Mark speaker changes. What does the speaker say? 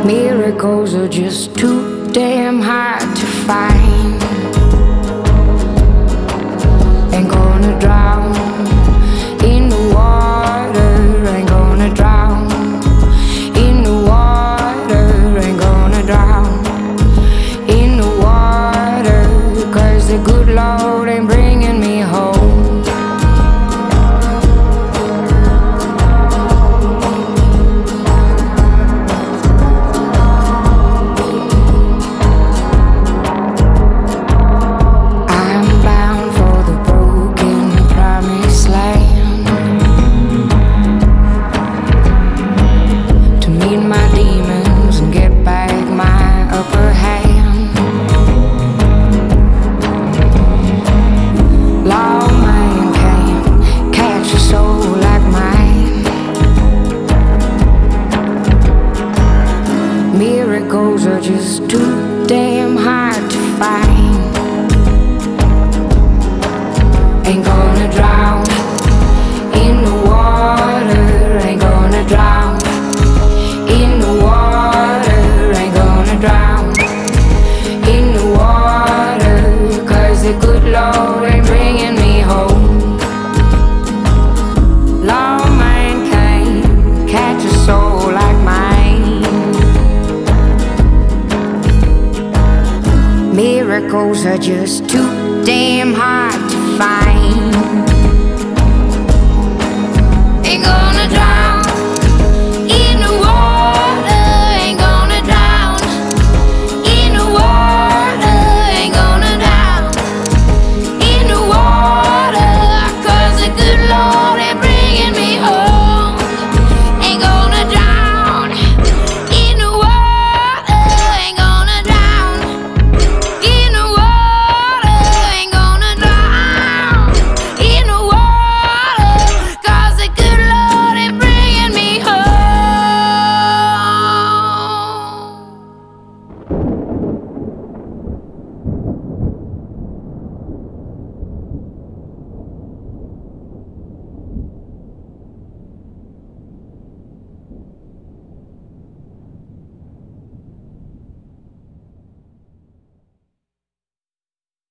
Speaker 1: Miracles are just too damn hard to find. Ain't gonna drown in the water, ain't gonna drown in the water, ain't gonna drown in the water, 'cause the good Lord ain't bringing me home. Miracles are just too damn hard to find. Ain't gonna drown in the water, ain't gonna drown in the water, ain't gonna drown in the water, 'cause the good Lord ain't bringing me home. Lord, man can't catch a soul like mine. Miracles are just too damn hard to find.